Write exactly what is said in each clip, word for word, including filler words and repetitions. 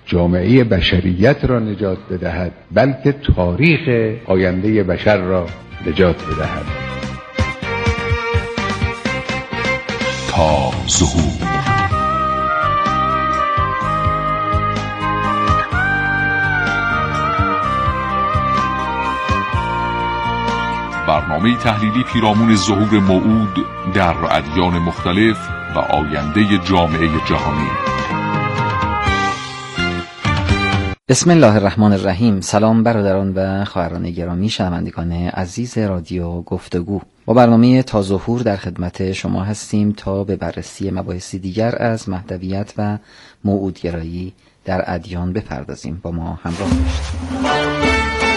جامعه بشریت را نجات بدهد، بلکه تاریخ آینده بشر را نجات بدهد. تا ظهور. برنامه تحلیلی پیرامون ظهور موعود در ادیان مختلف و آینده جامعه جهانی. بسم الله الرحمن الرحیم. سلام برادران و خواهران گرامی، شنوندگان عزیز رادیو گفتگو. با برنامه تا ظهور در خدمت شما هستیم تا به بررسی مباحثی دیگر از مهدویت و موعودگرایی در ادیان بپردازیم. با ما همراه باشید.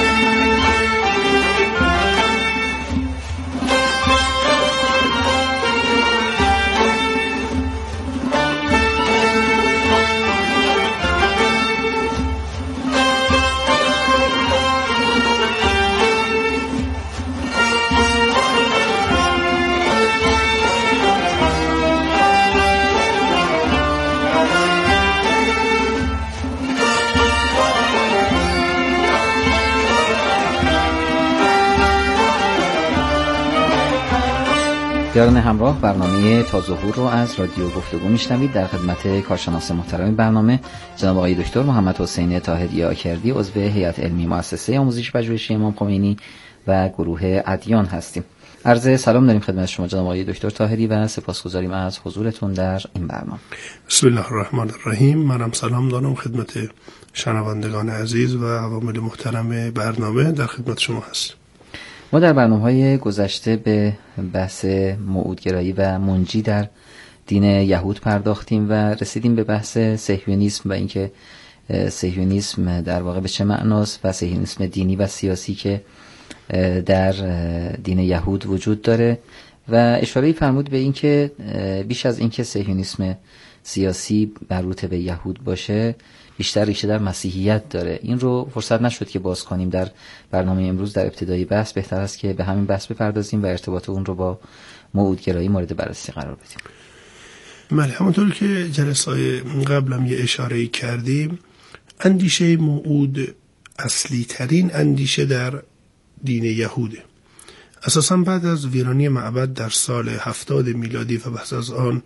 یاران همراه، برنامه تا ظهور رو از رادیو گفتگو میشنوید. در خدمت کارشناس محترم برنامه جناب آقای دکتر محمد حسین طاهری آکردی، عضو هیئت علمی مؤسسه آموزش پژوهشی امام خمینی و گروه ادیان هستیم. عرض سلام داریم خدمت شما جناب آقای دکتر طاهری و سپاسگزاریم از حضورتون در این برنامه. بسم الله الرحمن الرحیم. منم سلام دارم خدمت شنوندگان عزیز و عوامل محترم برنامه، در خدمت شما هستم. ما در برنامه‌های گذشته به بحث موعودگرایی و منجی در دین یهود پرداختیم و رسیدیم به بحث صهیونیسم و اینکه صهیونیسم در واقع به چه معناست و صهیونیسم دینی و سیاسی که در دین یهود وجود داره و اشاره‌ای فرمود به اینکه بیش از اینکه صهیونیسم سیاسی مربوط به یهود باشه، بیشتر ریشه در مسیحیت داره. این رو فرصت نشد که باز کنیم در برنامه امروز. در ابتدای بحث بهتر است که به همین بحث بپردازیم و ارتباط اون رو با موعودگرایی مورد بررسی قرار بدیم. بله، همونطور که جلسه‌های قبلم یه اشاره‌ای کردیم، اندیشه موعود اصلی ترین اندیشه در دین یهوده. اساساً بعد از ویرانی معبد در سال هفتاد میلادی و پس از آن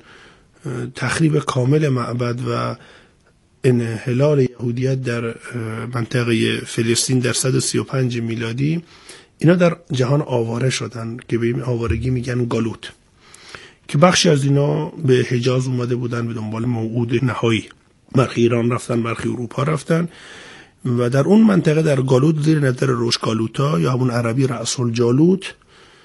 تخریب کامل معبد و انحلال یهودیت در منطقه فلسطین در صد و سی و پنج میلادی، اینا در جهان آواره شدن که به این آوارگی میگن گالوت، که بخشی از اینا به حجاز اومده بودن به دنبال موعود نهایی. برخی ایران رفتن، برخی اروپا رفتن و در اون منطقه در گالوت زیر نظر روش گالوتا یا همون عربی رأس الجالوت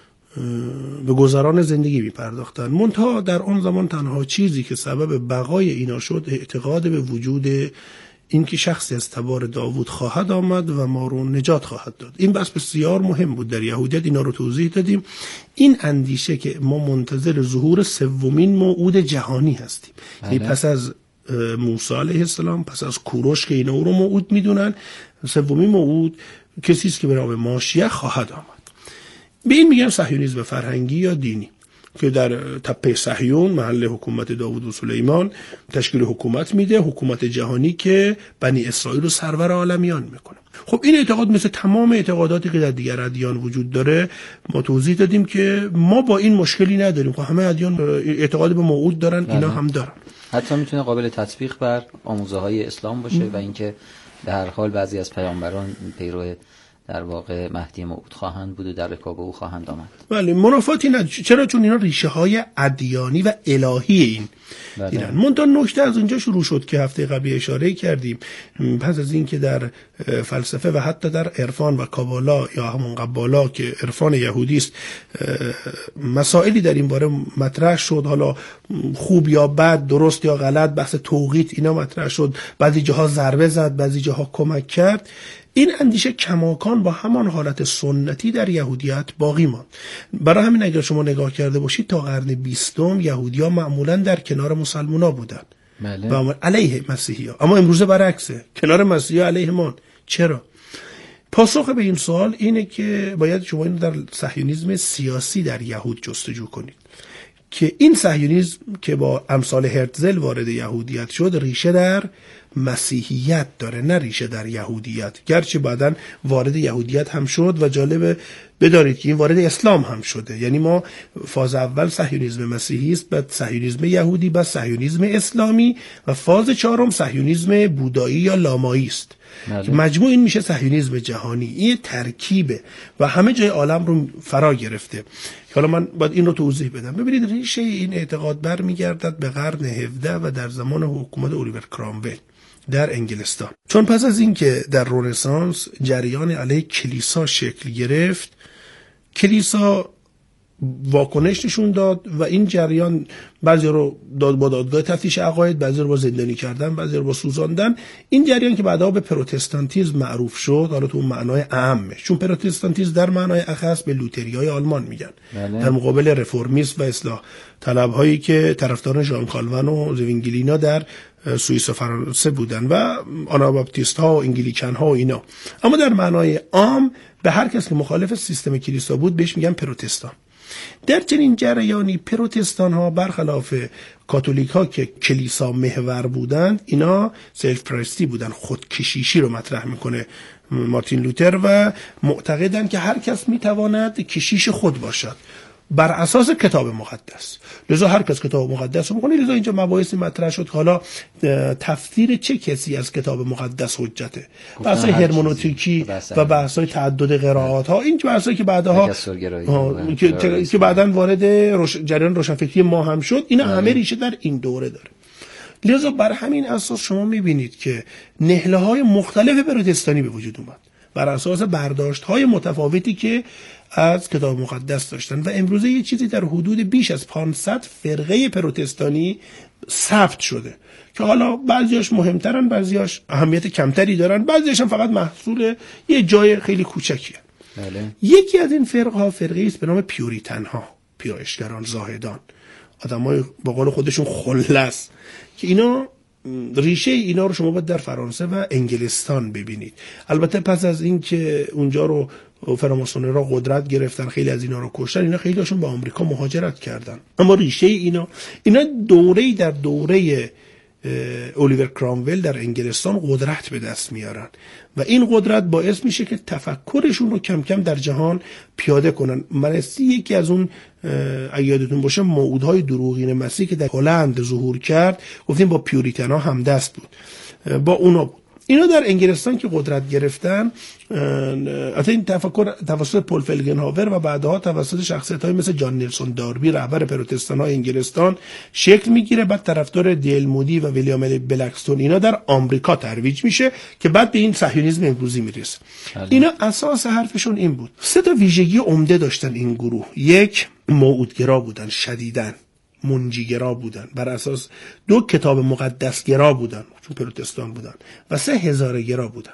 به گذران زندگی می پرداختن. منتها در اون زمان تنها چیزی که سبب بقای اینا شد اعتقاد به وجود این که شخصی از تبار داوود خواهد آمد و ما رو نجات خواهد داد. این بحث بسیار مهم بود در یهودیت، اینا رو توضیح دادیم. این اندیشه که ما منتظر ظهور سومین موعود جهانی هستیم، یعنی پس از موسی علیه السلام، پس از کوروش که اینا رو موعود میدونن، سومین موعود کسی است که به نام ماشیه خواهد آمد. به این میگن صهیونیسم فرهنگی یا دینی، که در تپه صهیون محل حکومت داوود و سلیمان تشکیل حکومت میده، حکومت جهانی که بنی اسرائیل رو سرور عالمیان میکنه. خب این اعتقاد مثل تمام اعتقاداتی که در دیگر ادیان وجود داره، ما توضیح دادیم که ما با این مشکلی نداریم. خب همه ادیان اعتقاد به موعود دارن، نه اینا هم دارن. حتی میتونه قابل تطبیق بر آموزه‌های اسلام باشه م. و اینکه به هر حال بعضی از پیامبران پیرو در واقع مهدی موعود خواهند بود و در رکاب او خواهند آمد. بله، منافاتی نداره. چرا؟ چون اینا ریشه های ادیانی و الهی این دیدن. منتها نکته از اونجا شروع شد که هفته قبلی اشاره کردیم. پس از این که در فلسفه و حتی در عرفان و کابالا یا همون قبالا که عرفان یهودی است مسائلی در این باره مطرح شد، حالا خوب یا بد، درست یا غلط، بحث توقیت اینا مطرح شد، بعضی جاها ضربه زد، بعضی جاها کمک کرد. این اندیشه کماکان با همان حالت سنتی در یهودیت باقی ماند. برای همین اگر شما نگاه کرده باشید تا قرن بیستم یهودی‌ها معمولاً در کنار مسلمان‌ها بودند بله. و علیه مسیحی‌ها، اما امروزه برعکسه، کنار مسیحی‌ها علیه ما. چرا؟ پاسخ به این سوال اینه که باید شما اینو در صهیونیسم سیاسی در یهود جستجو کنید که این صهیونیسم که با امثال هرتزل وارد یهودیت شد ریشه در مسیحیت داره، نه ریشه در یهودیت، گرچه بعداً وارد یهودیت هم شد و جالبه بدارید که این وارد اسلام هم شده. یعنی ما فاز اول صهیونیسم مسیحی است، بعد صهیونیسم یهودی، بعد صهیونیسم اسلامی و فاز چهارم صهیونیسم بودایی یا لامایی است. مجموع این میشه صهیونیسم جهانی. این ترکیبه و همه جای عالم رو فرا گرفته. حالا من باید این رو توضیح بدم. ببینید ریشه این اعتقاد برمیگردد به قرن هفدهم و در زمان حکومت الیور کرامول در انگلستان. چون پس از اینکه در رنسانس جریان علیه کلیسا شکل گرفت، کلیسا واکنش نشون داد و این جریان بعضی رو داد با دادگاه تفتیش عقاید، بعضی رو با زندانی کردن، بعضی رو با سوزاندن. این جریان که بعدها به پروتستانتیسم معروف شد، حالا تو معنای عامه، چون پروتستانتیسم در معنای اخص به لوتریای آلمان میگن، بله. در مقابل رفرمیست و اصلاح طلب هایی که طرفداران ژان کالوین و زوینگلینا در سوئیس و فرانسه بودن و آناباپتیست ها و انگلیکن ها و اینا. اما در معنای عام به هر کس که مخالف سیستم کلیسا بود بهش میگن پروتستان. در چنین جریانی پروتستان ها برخلاف کاتولیک ها که کلیسا محور بودند، اینا سلف پرستی بودن، خودکشیشی رو مطرح میکنه مارتین لوتر و معتقدن که هر کس میتواند کشیش خود باشد بر اساس کتاب مقدس. لذا هر کس کتاب مقدس رو میخونه. لذا اینجا مباحثی مطرح شد حالا تفسیر چه کسی از کتاب مقدس حجته، بحث‌های هرمنوتیکی و بحث‌های تعدد قرائات ها، این بحثایی که بعدها که که بعداً وارد روش... جریان روشنفکری ما هم شد، اینا همه ریشه در این دوره داره. لذا بر همین اساس شما میبینید که نهله‌های مختلف پروتستانی به وجود اومد بر اساس برداشت‌های متفاوتی که از کتاب مقدس داشتن و امروزه یه چیزی در حدود بیش از پانصد فرقه پروتستانی ثبت شده که حالا بعضیاش مهمترن، بعضیاش اهمیت کمتری دارن، بعضیاش هم فقط محصول یه جای خیلی کوچکیه. بله. یکی از این فرقه ها فرقه است به نام پیوریتن ها، پیرایشگران، زاهدان، آدمای با قول خودشون خلص، که اینا ریشه اینا رو شما باید در فرانسه و انگلستان ببینید. البته پس از این که اونجا رو فراماسونری را قدرت گرفتن، خیلی از اینا رو کشتن، اینا خیلی هاشون به آمریکا مهاجرت کردن. اما ریشه اینا اینا دوره‌ای در دوره الیور کرامول در انگلستان قدرت به دست میارن و این قدرت باعث میشه که تفکرشون رو کم کم در جهان پیاده کنن. مرسی یکی از اون اگه یادتون باشه موعودهای دروغین مسیح که در هلند ظهور کرد، گفتیم با پیوریتنا هم دست بود، با اونا بود. اینا در انگلستان که قدرت گرفتن، البته این تفکر توسط پل فلگنهاور و بعدها توسط شخصیت‌های مثل جان نیلسون داربی رهبر پروتستان‌های انگلستان شکل میگیره، بعد طرفدار دیل مودی و ویلیام بلکستون اینا در آمریکا ترویج میشه که بعد به این صهیونیسم امروزی میرسه. اینا اساس حرفشون این بود. سه تا ویژگی عمده داشتن این گروه. یک، موعودگرا بودن، شدیداً منجیگرا بودن، بر اساس دو، کتاب مقدس گرا بودن چون پروتستان بودن، و سه، هزاره گرا بودن.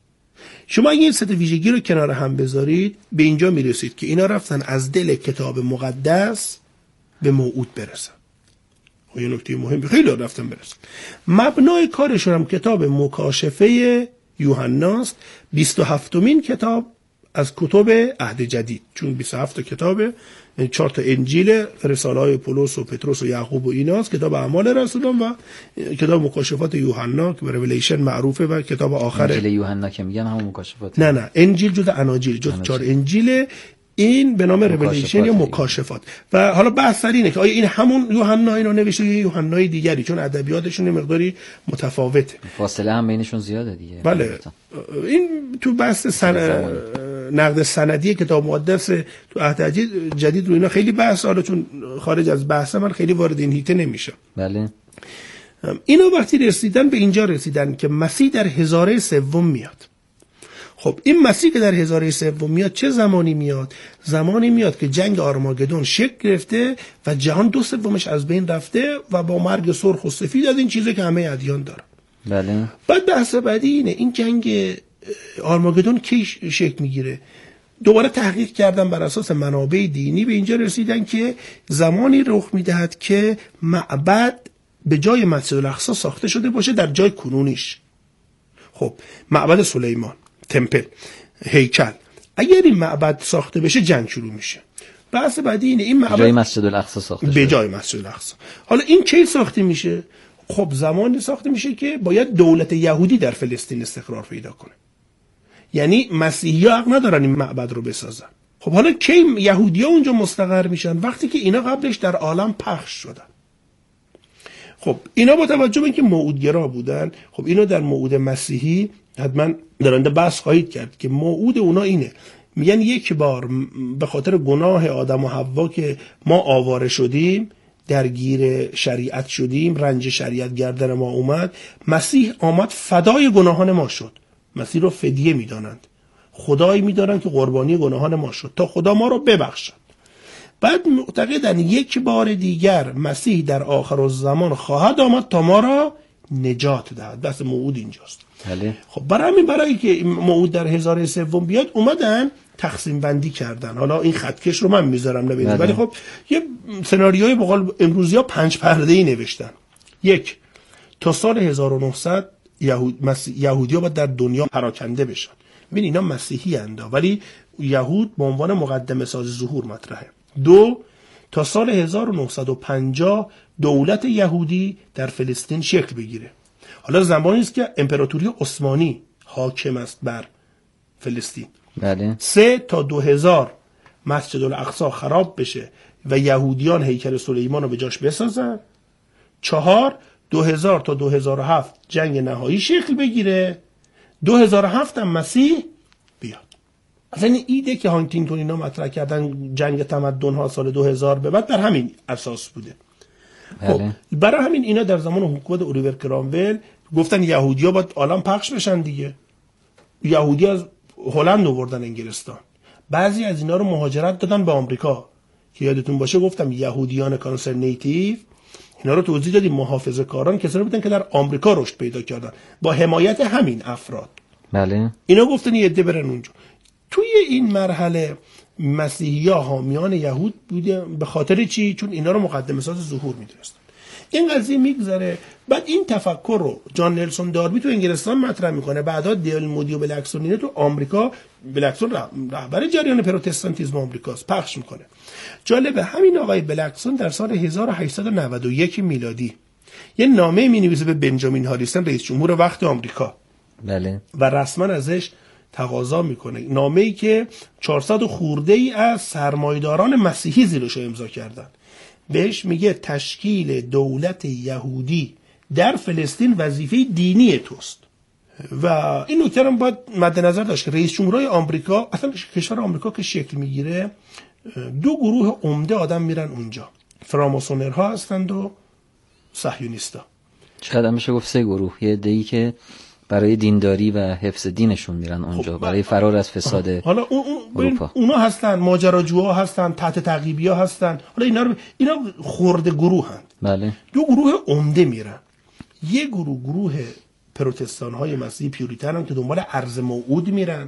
شما اگه این سه ویژگی رو کنار هم بذارید به اینجا میرسید که اینا رفتن از دل کتاب مقدس به موعود برسن. خب یه نکته مهمی خیلی رفتن برسن. مبنای کارشون هم کتاب مکاشفه یوحناست، بیست و هفتمین کتاب از کتب عهد جدید، چون بیست و هفت کتابه، چهار تا انجیل، رساله‌های پولس و پتروس و یعقوب و ایناست، کتاب اعمال رسولان و کتاب مکاشفات یوحنا که به ریولیشن معروفه و کتاب آخره. انجیل یوحنا که میگن همون مکاشفات. نه نه، انجیل جزء اناجیل، جزء چهار انجیل، این به نام ریولیشن یا مکاشفات. و حالا بحث سر اینه که آیا این همون یوحنا اینو نوشته یا یوحنای دیگری، چون ادبیاتشون یه مقداری متفاوته، فاصله هم بینشون زیاده دیگه. بله. این تو بحث سن... نقد سندی کتاب مقدس تو عهد جدید رو اینا خیلی بحث، حالا چون خارج از بحث من خیلی وارد این هیته نمیشه. بله. اینا وقتی رسیدن به اینجا رسیدن که مسیح در هزاره سوم میاد. خب این مسیح که در هزاره سوم میاد چه زمانی میاد؟ زمانی میاد که جنگ آرماگدون شکل گرفته و جهان دو سومش از بین رفته و با مرگ سرخ و سفید از این چیزه که همه ادیان دارن. بله. بعد بحث بعدی اینه این جنگ آرماگدون کی شکل میگیره؟ دوباره تحقیق کردن بر اساس منابع دینی به اینجا رسیدن که زمانی رخ میدهد که معبد به جای مسجد الاقصی ساخته شده باشه در جای کنونیش. خب معبد سلیمان، تمپل، هیکل، اگر این معبد ساخته بشه جنگ شروع میشه. بحث بعدی اینه این معبد به جای مسجد الاقصی ساخته به جای مسجد الاقصی. حالا این کی ساخته میشه؟ خب زمانی ساخته میشه که باید دولت یهودی در فلسطین استقرار پیدا کنه. یعنی مسیحی‌ها حق ندارن این معبد رو بسازن. خب حالا کی یهودی‌ها اونجا مستقر میشن؟ وقتی که اینا قبلش در عالم پخش شدن. خب اینا با توجه به اینکه موعودگرا بودن، خب اینا در موعود مسیحی حتما درنده بحث خواهید کرد که موعود اونا اینه، میگن یک بار به خاطر گناه آدم و حوا که ما آواره شدیم، درگیر شریعت شدیم، رنج شریعت گردن ما اومد، مسیح آمد فدای گناهان ما شد. مسیح رو فدیه میدانند، خدایی میدانند که قربانی گناهان ما شد تا خدا ما رو ببخشد. بعد معتقدن یک بار دیگر مسیح در آخر الزمان خواهد آمد تا ما را نجات دهد. بس موعود اینجاست. بله. خب برای همین برای که موعود در هزار سوم بیاد اومدن تقسیم بندی کردن. حالا این خطکش رو من میذارم نبینید، ولی خب یه سناریوی به قول امروزی‌ها پنج پرده‌ای نوشتن. یک، تا سال هزار و نهصد یهود مسیح... یهودی‌ها باید در دنیا پراکنده بشن. ببین اینا مسیحی اند ولی یهود به عنوان مقدمه ساز ظهور مطرحه. دو، تا سال هزار و نهصد و پنجاه دولت یهودی در فلسطین شکل بگیره. حالا زمانی است که امپراتوری عثمانی حاکم است بر فلسطین. بله. سه، تا دو هزار مسجد الاقصی خراب بشه و یهودیان هیکل سلیمان رو به جاش بسازن. چهار، دو هزار تا دو هزار و هفت جنگ نهایی شکل بگیره. دو هزار و هفت هم مسیح بیاد. اصلا این ایده که هانتینگتون اینا مطرح کردن جنگ تمدن ها سال دو هزار به بعد در همین اساس بوده. بله. خب برای همین اینا در زمان حکومت الیور کرامول گفتن یهودی‌ها باید عالم پخش بشن دیگه. یهودی از هلند آوردن انگلستان، بعضی از اینا رو مهاجرت دادن به آمریکا که یادتون باشه گفتم یهودیان کانسرنیتیو اینا رو توضیح دادیم، محافظه‌کاران کسانی بودن که در آمریکا رشد پیدا کردن با حمایت همین افراد. بله. اینا گفتن یه عده برن اونجا. توی این مرحله مسیحی‌ها حامیان یهود بوده. به خاطر چی؟ چون اینا رو مقدمه ساز ظهور می‌دونستن. این قضیه میگذره. بعد این تفکر رو جان نلسون داربی تو انگلستان مطرح میکنه، بعدا دیل مودی و بلکسون اینه تو آمریکا، بلکسون رهبر جریان پروتستانتیسم آمریکاست، پخش میکنه. جالبه همین آقای بلکسون در سال هزار و هشتصد و نود و یک میلادی یه نامه مینویسه به بنجامین هاریسون رئیس جمهور وقت آمریکا. بله. و رسما ازش تقاضا میکنه، نامه‌ای که چهارصد خورده ای از سرمایه‌داران مسیحی زیرش امضا کردن. بهش میگه تشکیل دولت یهودی در فلسطین وظیفه دینی توست. و این نکته رو باید مد نظر داشت که رئیس جمهورهای آمریکا، اصلا کشور آمریکا که شکل میگیره دو گروه عمده آدم میرن اونجا، فراماسونرها هستند و صهیونیستا. چقدر میشه گفت سه گروه، یه عده‌ای که برای دینداری و حفظ دینشون میرن اونجا، خب برای فرار از فساد. حالا اون اون اونا هستن ماجراجوها هستن، تحت تعقیبیا هستن. حالا اینا رو اینا خرده گروهند. بله. دو گروه عمده میرن. یه گروه گروه پروتستان‌های مسیحی پیوریتن هم که دنبال ارض موعود میرن.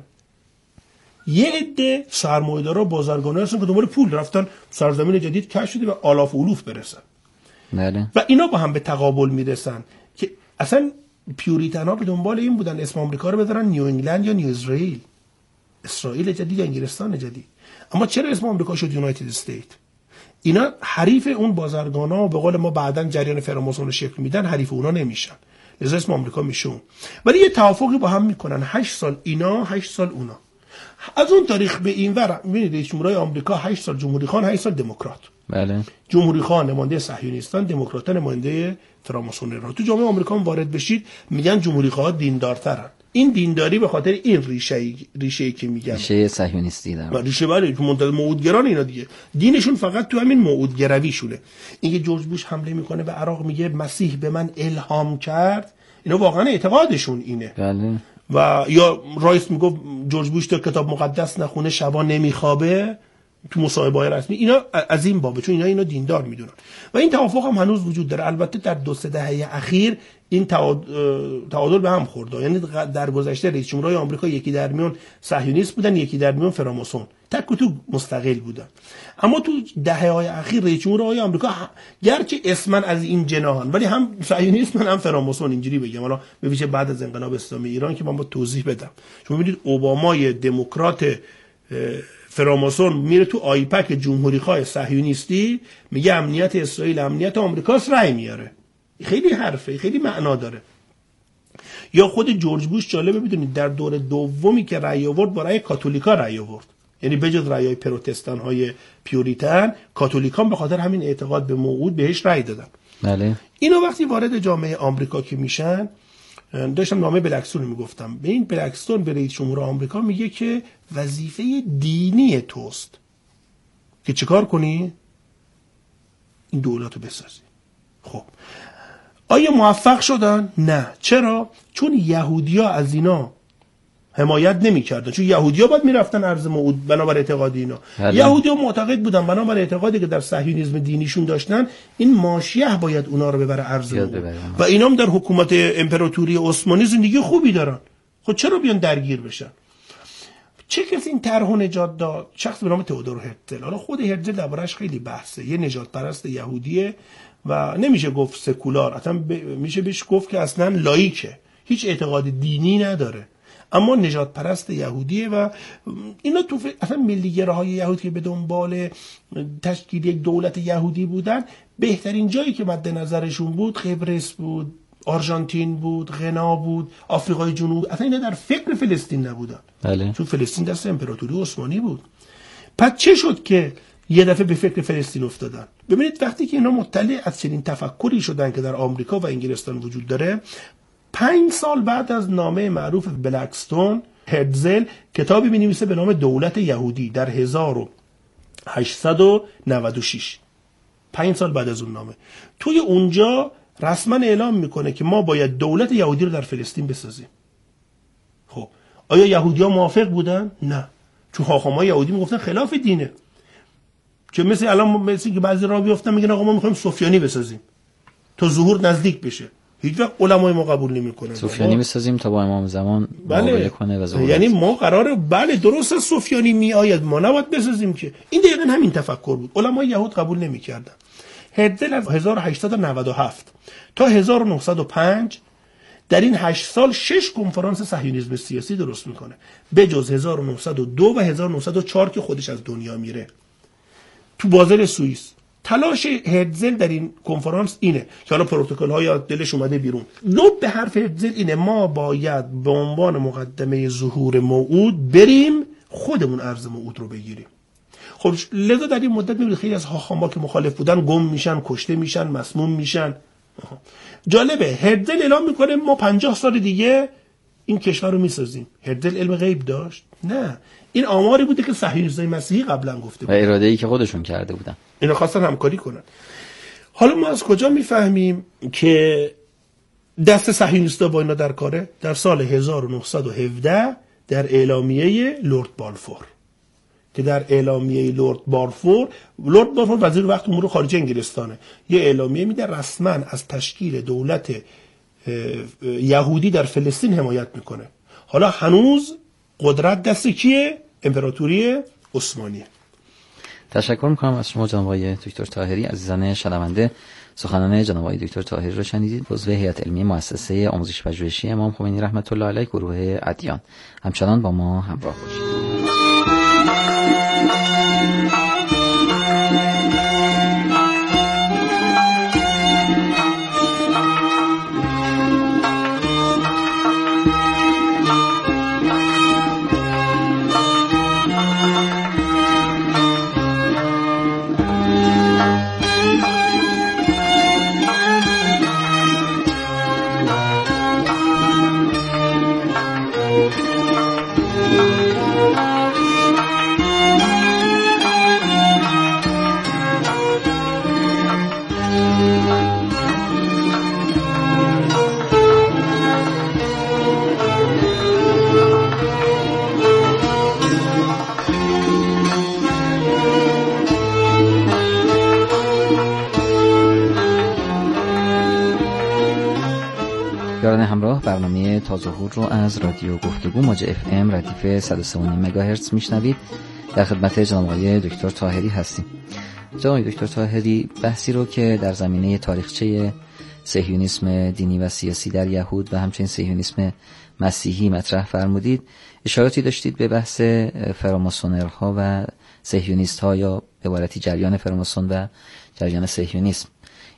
یه عده سرمایه‌دارا بازرگانا هستن که دنبال پول رفتن سرزمین جدید کشف شده و آلاف و الوف برسن. بله. و اینا با هم به تقابل میرسن که اصلا پیوریتن ها به دنبال این بودن اسم آمریکا رو بذارن نیو انگلند یا نیو اسرائیل، اسرائیل جدید یا انگلستان جدید. اما چرا اسم آمریکا شد یونایتد استیت؟ اینا حریف اون بازرگانا و به قول ما بعدن جریان فراماسون رو شکل میدن، حریف اونا نمیشن، لذا اسم آمریکا میشون. ولی یه توافقی با هم میکنن، هشت سال اینا هشت سال اونا. از اون تاریخ به این ور ببینید رئیس جمهورهای آمریکا هشت سال جمهوری خان، هشت سال دموکرات. بله. جمهوری خان نماینده صهیونیستان، دموکرات‌ها نماینده فراماسونرها. تو جامعه آمریکا وارد بشید میگن جمهوری‌خواها دیندارترن. این دینداری به خاطر این ریشه ریشه‌ای که میگن ریشه صهیونیستی داره. ریشه بله تو منتظر موعودگران اینا دیگه. دینشون فقط تو همین موعودگرویشونه. اینکه جورج بوش حمله میکنه به عراق میگه مسیح به من الهام کرد، اینا واقعا اعتقادشون اینه. بله. و یا رایس میگه جورج بوش تو کتاب مقدس نخونه شبا نمیخوابه تو مصاحبه‌های رسمی. اینا از این بابه، چون اینا اینو دیندار میدونن و این توافق هم هنوز وجود داره. البته در دو سه دهه اخیر این تعادل به هم خورده. یعنی در گذشته رئیس جمهورهای آمریکا یکی در میون صهیونیست بودن، یکی در میون فراماسون، تک و تو مستقل بودن. اما تو دهه‌های اخیر رئیس جمهورهای آمریکا گرچه اسما از این جناحن ولی هم صهیونیست هم فراماسون، اینجوری بگم. حالا به ویژه بعد از انقلاب اسلامی ایران که من با توضیح بدم. شما می‌بینید اوبامای دموکرات فراماسون میره تو آیپک جمهوری خواه صهیونیستی، میگه امنیت اسرائیل امنیت آمریکاست، رأی میاره. خیلی حرفه، خیلی معنا داره. یا خود جورج بوش جالبه بدونید در دور دومی که رأی آورد با رأی کاتولیکا رأی آورد، یعنی بجز رأیای پروتستان های پیوریتن، کاتولیکان به خاطر همین اعتقاد به موعود بهش رأی دادن. بله. اینا وقتی وارد جامعه آمریکا که میشن، داشتم نامه بلکستون میگفتم، به این بلکستون به رئیس جمهور آمریکا میگه که وظیفه دینی توست که چیکار کنی؟ این دولتو بسازی. خب آیا موفق شدن؟ نه. چرا؟ چون یهودیا از اینا حمایت نمی‌کردن، چون یهودیا باید میرفتن عرض موعود بنابر اعتقاد اینا. یهودیا معتقد بودن بنابر اعتقادی که در صهیونیسم دینیشون داشتن این ماشیه باید اونا رو ببره عرض موعود و اینا هم در حکومت امپراتوری عثمانی زندگی خوبی دارن. خب چرا بیان درگیر بشن؟ چه کسی این طرح نجات داد؟ شخص به نام تئودور هرتزل. حالا خود هرتزل دربارش خیلی بحثه، یه نجات پرست یهودیه و نمیشه گفت سکولار، اصلا ب... میشه بهش گفت که اصلا لایکه، هیچ اعتقاد دینی نداره، اما نجات پرست یهودیه و اینا تو ف... اصلا ملیگراهای یهود که به دنبال تشکیل یک دولت یهودی بودن، بهترین جایی که مد نظرشون بود قبرس بود، آرژانتین بود، غنا بود، آفریقای جنوب، اصلا اینا در فکر فلسطین نبودن. بله. چون فلسطین دست امپراتوری عثمانی بود. پس چه شد که یه دفعه به فکر فلسطین افتادن؟ ببینید وقتی که اینا مطلع از چنین تفکری شدن که در آمریکا و انگلستان وجود داره، پنج سال بعد از نامه معروف بلکستون، هرتزل کتابی می‌نویسه به نام دولت یهودی در هزار و هشتصد و نود و شش. پنج سال بعد از اون نامه توی اونجا رسما اعلام میکنه که ما باید دولت یهودی رو در فلسطین بسازیم. خب آیا یهودی‌ها موافق بودن؟ نه، چون حاکمای یهودی میگفتن خلاف دینه. که مثل الان مثل که بعضی راه بیافتن میگن آقا ما میخوایم سفیانی بسازیم تا ظهور نزدیک بشه. هیچ وقت علمای ما قبول نمیکنن سفیانی بسازیم تا با امام زمان مقابله کنه و ظهور. یعنی ما قراره بله درست سفیانی میآید، ما نباید بسازیم که. این دقیقاً همین تفکر بود. علمای یهود قبول نمیکردن. هرتزل از هزار و هشتصد و نود و هفت تا هزار و نهصد و پنج در این هشت سال شش کنفرانس صهیونیسم سیاسی درست میکنه، به جز هزار و نهصد و دو و هزار و نهصد و چهار که خودش از دنیا میره تو بازل سوئیس. تلاش هرتزل در این کنفرانس اینه که حالا پروتکل های دلش اومده بیرون، لب به حرف هرتزل اینه ما باید به عنوان مقدمه ظهور موعود بریم خودمون عرض موعود رو بگیریم. خب لذا در این مدت میبینید خیلی از حاکما که مخالف بودن گم میشن، کشته میشن، مسموم میشن. جالبه هرتزل اعلام میکنه ما پنجاه سال دیگه این کشور رو میسازیم. هرتزل علم غیب داشت؟ نه، این آماری بوده که صهیونیست‌های مسیحی قبلا گفته بود و اراده‌ای که خودشون کرده بودن. اینا خواستن همکاری کنن. حالا ما از کجا میفهمیم که دست صهیونیست‌ها با اینا در کاره؟ در سال هزار و نهصد و هفده در اعلامیه لرد بالفور که در اعلامیه لرد بالفور، لرد بالفور وزیر وقت امور خارجه انگلستانه، یه اعلامیه میده رسما از تشکیل دولت یهودی در فلسطین حمایت میکنه. حالا هنوز قدرت دست کیه؟ امپراتوری عثمانیه. تشکر میکنم از شما جناب آقای دکتر طاهری. عزیزان شنونده، سخنان جناب آقای دکتر طاهری رو شنیدید، عضو هیئت علمی مؤسسه آموزش پژوهشی امام خمینی رحمت الله علیه گروه ادیان. همچنان با ما همراه باشید. یاران همراه، برنامه تا ظهور رو از رادیو گفتگو موج اف ام ردیف صد و سه و نیم مگاهرتز میشنوید. در خدمت جناب آقای دکتر طاهری هستیم. جناب آقای دکتر طاهری، بحثی رو که در زمینه تاریخچه صهیونیسم دینی و سیاسی در یهود و همچنین صهیونیسم مسیحی مطرح فرمودید، اشاراتی داشتید به بحث فراماسونرها و صهیونیست‌ها یا به عبارتی جریان فراماسون و جریان صهیونیسم.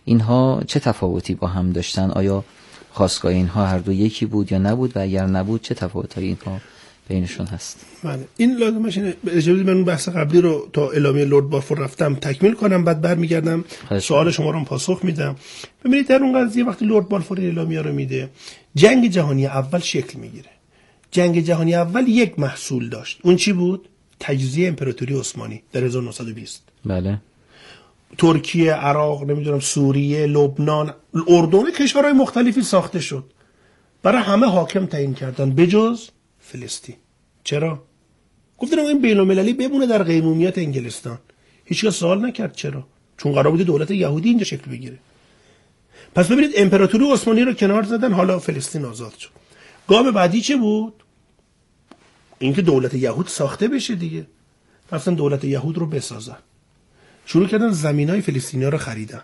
اینها چه تفاوتی با هم داشتن؟ آیا خاستگاه اینها هر دو یکی بود یا نبود و اگر نبود چه تفاوت‌هایی اینها بینشون هست؟ بله، این لازمش اینه. اجازه بدید من اون بحث قبلی رو تا اعلامیه لرد بالفور رفتم تکمیل کنم، بعد برمیگردم سوال شما رو پاسخ میدم. ببینید در اون قضیه وقتی لرد بالفور اعلامیه رو میده، جنگ جهانی اول شکل میگیره. جنگ جهانی اول یک محصول داشت. اون چی بود؟ تجزیه امپراتوری عثمانی در هزار و نهصد و بیست. بله. ترکیه، عراق، نمیدونم سوریه، لبنان، اردن، کشورهای مختلفی ساخته شد. برای همه حاکم تعیین کردن بجز فلسطین. چرا؟ گفتن این بین‌المللی بمونه در قیمومیت انگلستان. هیچکس سوال نکرد چرا؟ چون قرار بود دولت یهودی اینجا شکل بگیره. پس ببینید امپراتوری عثمانی رو کنار زدن، حالا فلسطین آزاد شد. گام بعدی چه بود؟ اینکه دولت یهود ساخته بشه دیگه. مثلا دولت یهود رو بسازن. شروع کردن زمینای فلسطینی‌ها رو خریدن.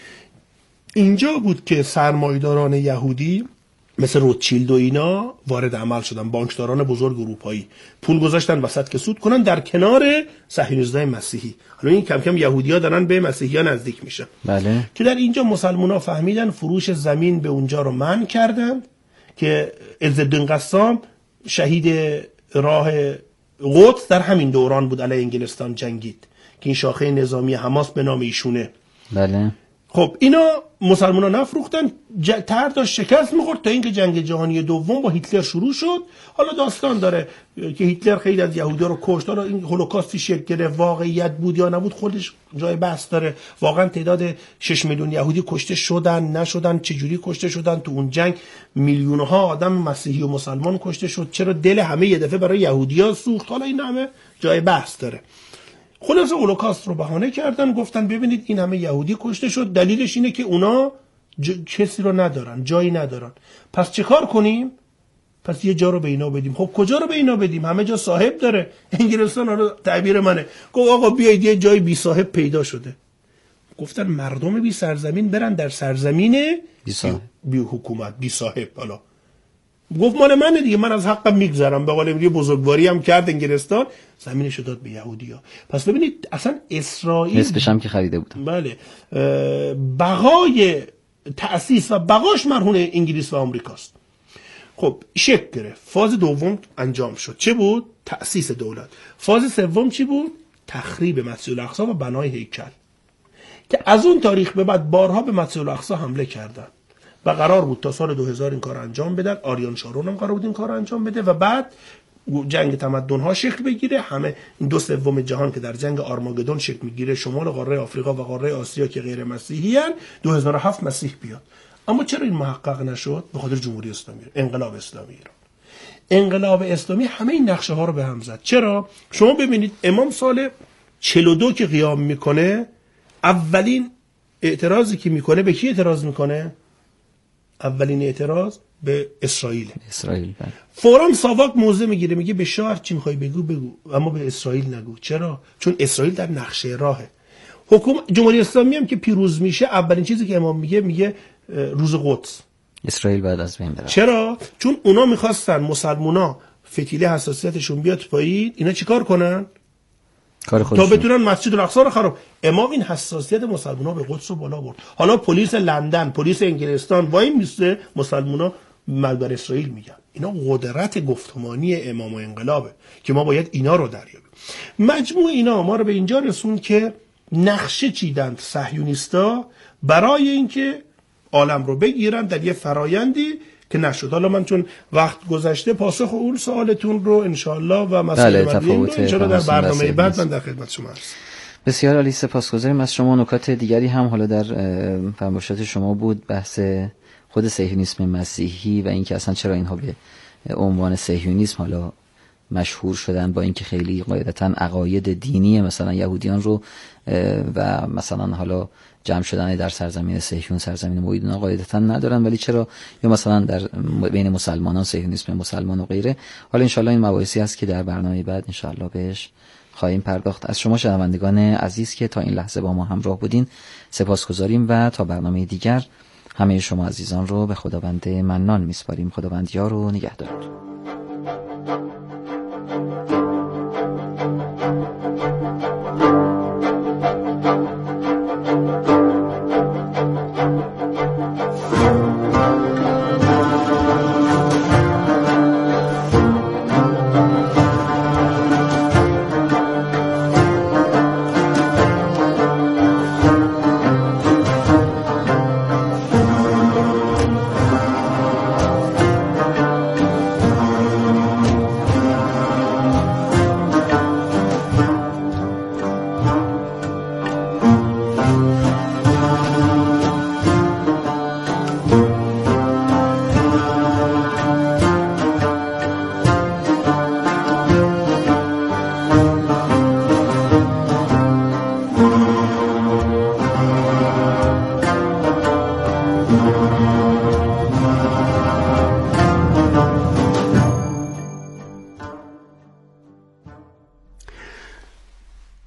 اینجا بود که سرمایه‌داران یهودی مثل روتشیلد و اینا وارد عمل شدن، بانکداران بزرگ اروپایی پول گذاشتن وسط که سود کنن در کنار صهیونیست‌های مسیحی. حالا این کم کم یهودی‌ها دارن به مسیحی‌ها نزدیک میشن. بله. که در اینجا مسلمان‌ها فهمیدن فروش زمین به اونجا رو منع کردن که عزالدین قسام شهید راه قدس در همین دوران بود، علیه انگلستان جنگید که این شاخه نظامی حماس به نام ایشونه. بله. خب اینا مسلمان‌ها نفروختن، طرح داشت شکست می‌خورد تا اینکه جنگ جهانی دوم با هیتلر شروع شد. حالا داستان داره که هیتلر خیلی از یهودی‌ها رو کشت. حالا این هولوکاستی شکل گرفت، واقعیت بود یا نبود خودش جای بحث داره. واقعا تعداد شش میلیون یهودی کشته شدن نشدن، چه جوری کشته شدن تو اون جنگ؟ میلیون‌ها آدم مسیحی و مسلمان کشته شد. چرا دل همه یه دفعه برای یهودی‌ها سوخت؟ حالا این همه جای بحث داره. خلاصه هولوکاست رو بهانه کردن، گفتن ببینید این همه یهودی کشته شد، دلیلش اینه که اونا ج... کسی رو ندارن، جایی ندارن. پس چه کار کنیم؟ پس یه جا رو به اینا بدیم. خب کجا رو به اینا بدیم؟ همه جا صاحب داره. انگلستان رو تعبیر منه گفت آقا بیایید یه جای بی صاحب پیدا شده. گفتن مردم بی سرزمین برن در سرزمین بی صاحب، بی حکومت، بی صاحب. حالا گفت مال منه دیگه، من از حقم میگذرم. به قول امروزی بزرگواری هم کرد انگلستان، زمینش رو داد به یهودی‌ها. پس ببینید اصلا اسرائیل نصفش هم که خریده بودن. بله. بقای تأسیس و بقاش مرهون انگلیس و آمریکاست. خب شکل گرفت. فاز دوم انجام شد. چه بود؟ تأسیس دولت. فاز سوم چی بود؟ تخریب مسجد الاقصی و بنای هیکل، که از اون تاریخ به بعد بارها به مسجد الاقصی حمله کردن و قرار بود تا سال دو هزار این کار انجام بدن. آریان شارون هم قرار بود این کار انجام بده و بعد جنگ تمدن‌ها شکل بگیره. همه این دو سوم جهان که در جنگ آرماگدون شکل میگیره، شمال قاره آفریقا و قاره آسیا که غیر مسیحی ان، دو هزار و هفت مسیح بیاد. اما چرا این محقق نشد؟ به خاطر جمهوری اسلامی، انقلاب اسلامی ایران. انقلاب اسلامی همه این نقشه ها رو به هم زد. چرا؟ شما ببینید امام سال چهل و دو که قیام میکنه، اولین اعتراضی که میکنه به کی اعتراض میکنه؟ اولین اعتراض به اسرائیل. اسرائیل. فوراً ساواک موضع میگیره، میگه به شاه چی میخوای بگو بگو، اما به اسرائیل نگو. چرا؟ چون اسرائیل در نقشه راهه. حکومت جمهوری اسلامی هم که پیروز میشه، اولین چیزی که امام میگه میگه روز قدس اسرائیل بعد از بین بره. چرا؟ چون اونا میخواستن مسلمونا فتیله حساسیتشون بیاد پایین، اینا چیکار کنن؟ کار خودشون، تا بتونن مسجد الاقصی رو خراب. امام این حساسیت مسلمونا به قدس رو بالا برد. حالا پلیس لندن، پلیس انگلستان وای میسته، مسلمونا ملبر اسرائیل میگن. اینا قدرت گفتمانی امام و انقلابه که ما باید اینا رو دریابیم. مجموع اینا ما رو به اینجا رسون که نقشه چیدند صهیونیستا برای اینکه عالم رو بگیرن در یه فرایندی که نشد. حالا من چون وقت گذشته پاسخ اون سوالتون رو انشاءالله و مسئله مدین رو انشاءالله در برنامه بعد من در خدمت شما هستم. بسیار عالی، سپاسگزاریم از شما. نکات دیگری هم حالا در فرمایشات شما بود، بحث خود صهیونیسم مسیحی و اینکه اصلا چرا اینها به عنوان صهیونیسم حالا مشهور شدن، با اینکه خیلی قاعدتاً عقاید دینی مثلا یهودیان رو و مثلا حالا جمع شدن در سرزمین صهیون، سرزمین موعودیان قاعدتاً ندارن، ولی چرا یا مثلا در بین مسلمانان صهیونیسم مسلمان و غیره. حالا انشالله این مباحثی هست که در برنامه بعد انشالله بهش خواهیم پرداخت. از شما شنوندگان عزیز که تا این لحظه با ما همراه بودین سپاسگزاریم و تا برنامه دیگر همه شما عزیزان رو به خداوند منان میسپاریم. خداوند یار و نگهدار.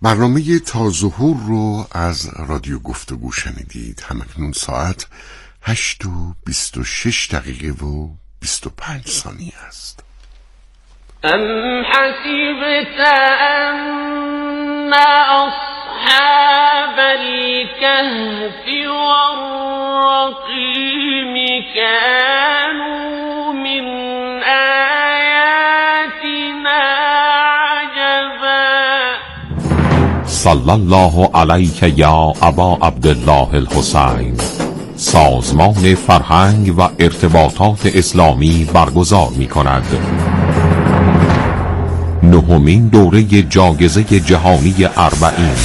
برنامه تا ظهور رو از رادیو گفتگو شنیدید. همکنون ساعت هشت و بیست و شش دقیقه و بیست و پنج ثانیه است. ام حسبت ان اصحاب الكهف والرقیم كانوا من آیاتنا عجبا. صلی الله علیک یا ابا عبدالله الحسین. سازمان فرهنگ و ارتباطات اسلامی برگزار می کند نهمین دوره جایزه جهانی اربعین.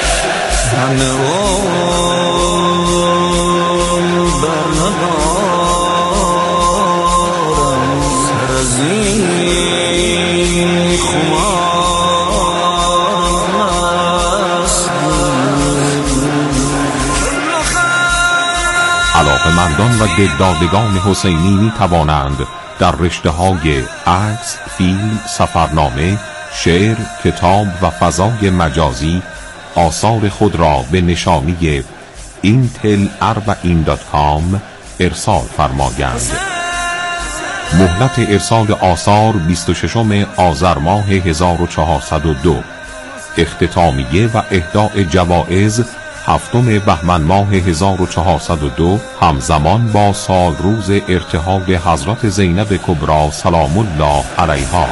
علاقه‌مندان و دلدادگان حسینی می توانند در رشته‌های عکس، فیلم، سفرنامه، شعر، کتاب و فضای مجازی آثار خود را به نشانی اینتل اربعین دات کام ارسال فرمایند. مهلت ارسال آثار بیست و ششم آذر ماه هزار و چهارصد و دو. اختتامیه و اهداء جوایز هفتم بهمن ماه هزار و چهارصد و دو، همزمان با سال روز ارتحال حضرت زینب کبری سلام الله علیها.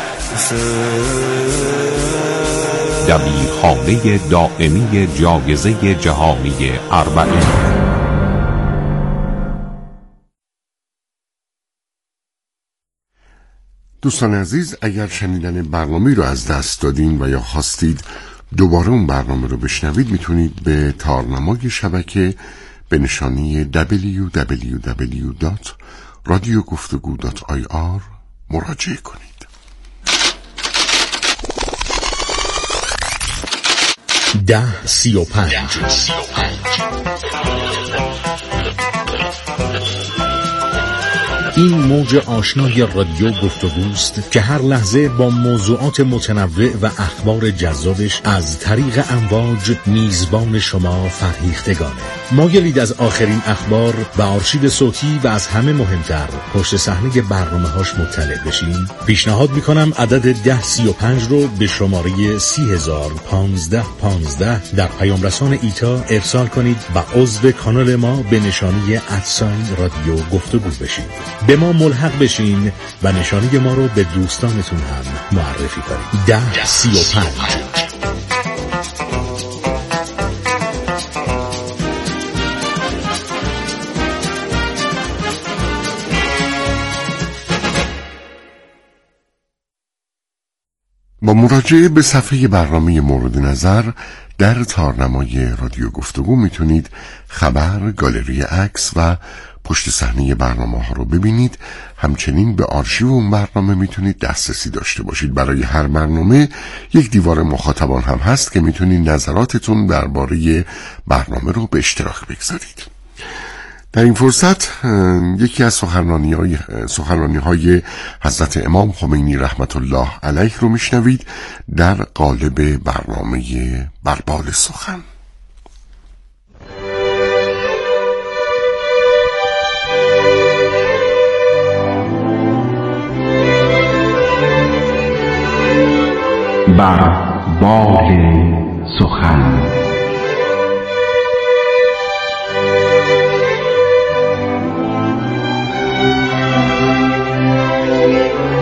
دبیرخانه دائمی جایزه جهانی اربعین. دوستان عزیز، اگر شنیدن برنامه رو از دست دادین و یا خواستید دوباره اون برنامه رو بشنوید، میتونید به تارنمای شبکه به نشانی دبلیو دبلیو دبلیو دات رادیو گفتگو دات آی آر مراجعه کنید. ده سی و پنج این موج آشنای رادیو گفتگوست که هر لحظه با موضوعات متنوع و اخبار جذابش از طریق امواج میزبان شما فرهیختگانه. مایلید از آخرین اخبار و آرشیو صوتی و از همه مهمتر پشت صحنه برنامه‌هاش مطلع بشین؟ پیشنهاد میکنم عدد ده سی و پنج رو به شماره سی هزار پانزده پانزده در پیام رسان ایتا ارسال کنید و عضو کانال ما به نشانی ادساین رادیو گفتگو بشید. به ما ملحق بشین و نشانی ما رو به دوستانتون هم معرفی کنید. ده سی و پنج. با مراجعه به صفحه برنامه مورد نظر در تارنمای رادیو گفتگو میتونید خبر، گالری عکس و پشت صحنه برنامه ها رو ببینید. همچنین به آرشیو اون برنامه میتونید دسترسی داشته باشید. برای هر برنامه یک دیوار مخاطبان هم هست که میتونید نظراتتون درباره برنامه رو به اشتراک بگذارید. در این فرصت یکی از سخنرانی های, سخنرانی های حضرت امام خمینی رحمت الله علیه رو میشنوید در قالب برنامه بربال سخن. بربال سخن.